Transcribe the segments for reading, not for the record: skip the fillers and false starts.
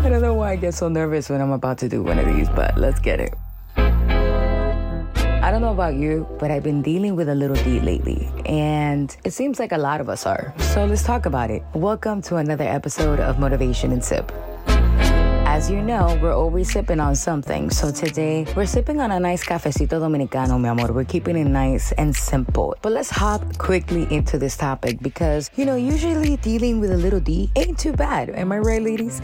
I don't know why I get so nervous when I'm about to do one of these, but let's get it. I don't know about you, but I've been dealing with a little D lately, and it seems like a lot of us are. So let's talk about it. Welcome to another episode of Motivation and Sip. As you know, we're always sipping on something. So today, we're sipping on a nice cafecito dominicano, mi amor. We're keeping it nice and simple. But let's hop quickly into this topic because, usually dealing with a little D ain't too bad. Am I right, ladies?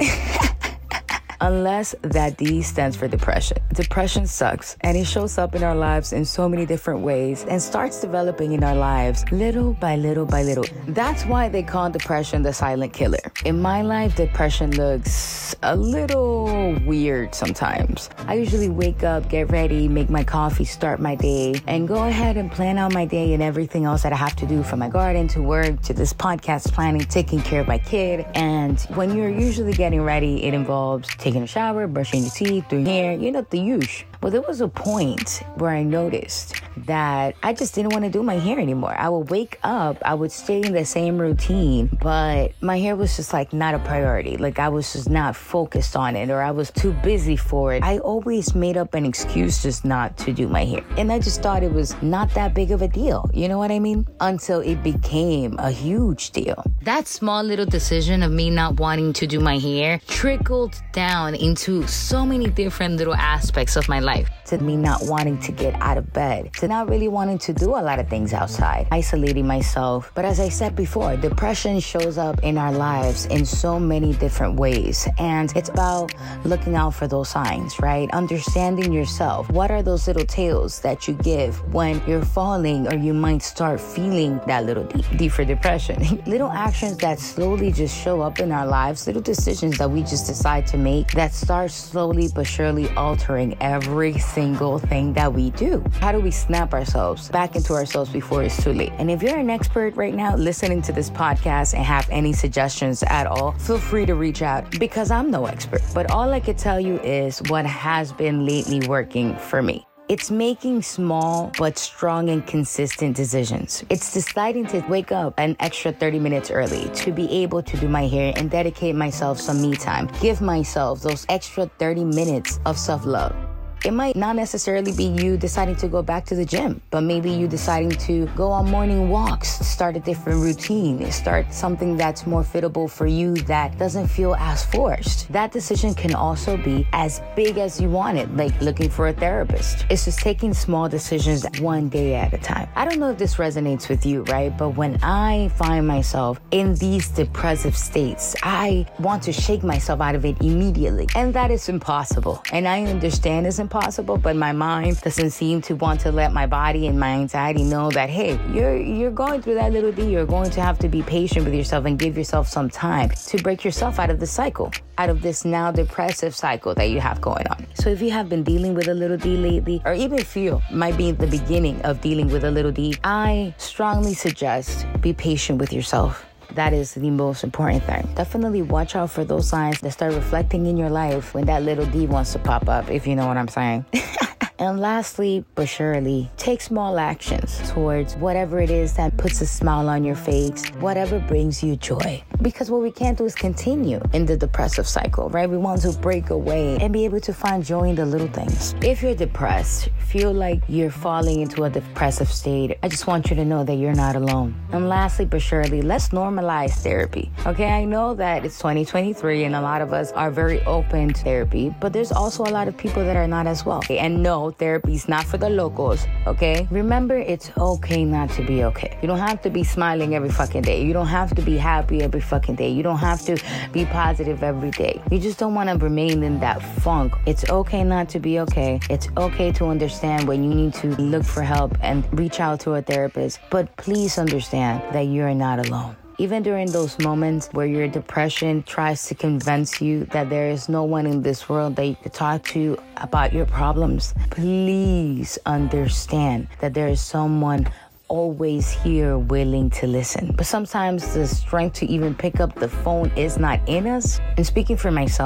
Unless that D stands for depression. Depression sucks, and it shows up in our lives in so many different ways and starts developing in our lives little by little by little. That's why they call depression the silent killer. In my life, depression looks a little weird sometimes. I usually wake up, get ready, make my coffee, start my day, and go ahead and plan out my day and everything else that I have to do, from my garden to work to this podcast planning, taking care of my kid. And when you're usually getting ready, it involves taking a shower, brushing your teeth, doing hair, the usual. Well, there was a point where I noticed that I just didn't want to do my hair anymore. I would wake up, I would stay in the same routine, but my hair was just not a priority. I was just not focused on it, or I was too busy for it. I always made up an excuse just not to do my hair. And I just thought it was not that big of a deal. You know what I mean? Until it became a huge deal. That small little decision of me not wanting to do my hair trickled down into so many different little aspects of my life. To me not wanting to get out of bed, to not really wanting to do a lot of things outside, isolating myself. But as I said before, depression shows up in our lives in so many different ways. And it's about looking out for those signs, right? Understanding yourself. What are those little tales that you give when you're falling, or you might start feeling that little D for depression? Little actions that slowly just show up in our lives, little decisions that we just decide to make that start slowly but surely altering every single thing that we do. How do we snap ourselves back into ourselves before it's too late? And if you're an expert right now listening to this podcast and have any suggestions at all, feel free to reach out, because I'm no expert. But all I could tell you is what has been lately working for me. It's making small but strong and consistent decisions. It's deciding to wake up an extra 30 minutes early to be able to do my hair and dedicate myself some me time. Give myself those extra 30 minutes of self-love. It might not necessarily be you deciding to go back to the gym, but maybe you deciding to go on morning walks, start a different routine, start something that's more fitable for you that doesn't feel as forced. That decision can also be as big as you want it, like looking for a therapist. It's just taking small decisions one day at a time. I don't know if this resonates with you, right? But when I find myself in these depressive states, I want to shake myself out of it immediately. And that is impossible. And I understand it's impossible, but my mind doesn't seem to want to let my body and my anxiety know that, hey, you're going through that little D. You're going to have to be patient with yourself and give yourself some time to break yourself out of the cycle, out of this now depressive cycle that you have going on. So if you have been dealing with a little D lately, or even feel might be the beginning of dealing with a little D, I strongly suggest be patient with yourself. That is the most important thing. Definitely watch out for those signs that start reflecting in your life when that little D wants to pop up, if you know what I'm saying. And lastly, but surely, take small actions towards whatever it is that puts a smile on your face, whatever brings you joy. Because what we can't do is continue in the depressive cycle, right? We want to break away and be able to find joy in the little things. If you're depressed, feel like you're falling into a depressive state, I just want you to know that you're not alone. And lastly, but surely, let's normalize therapy. Okay, I know that it's 2023 and a lot of us are very open to therapy, but there's also a lot of people that are not as well. And no, therapy is not for the locals, okay? Remember, it's okay not to be okay. You don't have to be smiling every fucking day. You don't have to be happy every fucking day. You don't have to be positive every day. You just don't want to remain in that funk. It's okay not to be okay. It's okay to understand when you need to look for help and reach out to a therapist. But please understand that you're not alone. Even during those moments where your depression tries to convince you that there is no one in this world that you could talk to about your problems, please understand that there is someone always here willing to listen. But sometimes the strength to even pick up the phone is not in us. And speaking for myself,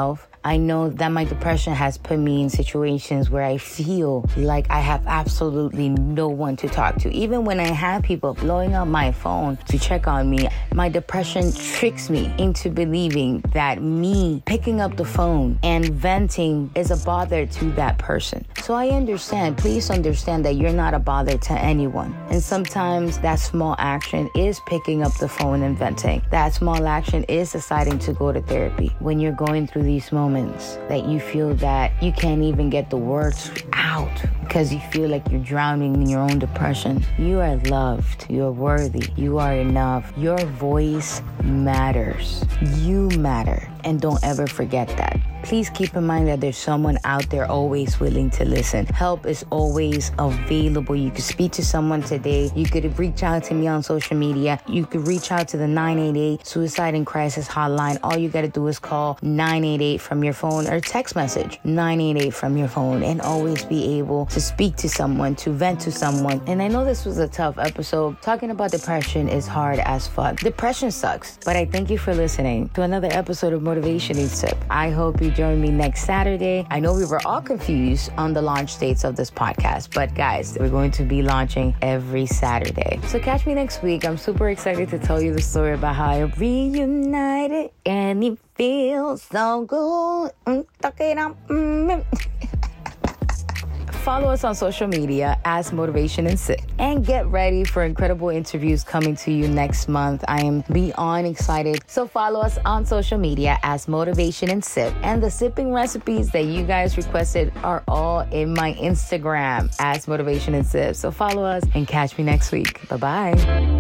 I know that my depression has put me in situations where I feel like I have absolutely no one to talk to. Even when I have people blowing up my phone to check on me, my depression tricks me into believing that me picking up the phone and venting is a bother to that person. So I understand. Please understand that you're not a bother to anyone. And sometimes that small action is picking up the phone and venting. That small action is deciding to go to therapy. When you're going through these moments that you feel that you can't even get the words out because you feel like you're drowning in your own depression, you are loved. You are worthy. You are enough. Your voice matters. You matter. And don't ever forget that. Please keep in mind that there's someone out there always willing to listen. Help is always available. You could speak to someone today. You could reach out to me on social media. You could reach out to the 988 Suicide and Crisis Hotline. All you got to do is call 988 from your phone or text message 988 from your phone and always be able to speak to someone, to vent to someone. And I know this was a tough episode. Talking about depression is hard as fuck. Depression sucks. But I thank you for listening to another episode of Motivation in Sip. I hope you join me next Saturday. I know we were all confused on the launch dates of this podcast, but guys, we're going to be launching every Saturday. So catch me next week. I'm super excited to tell you the story about how I reunited and it feels so good. Follow us on social media as Motivation and Sip. And get ready for incredible interviews coming to you next month. I am beyond excited. So follow us on social media as Motivation and Sip. And the sipping recipes that you guys requested are all in my Instagram as Motivation and Sip. So follow us and catch me next week. Bye-bye.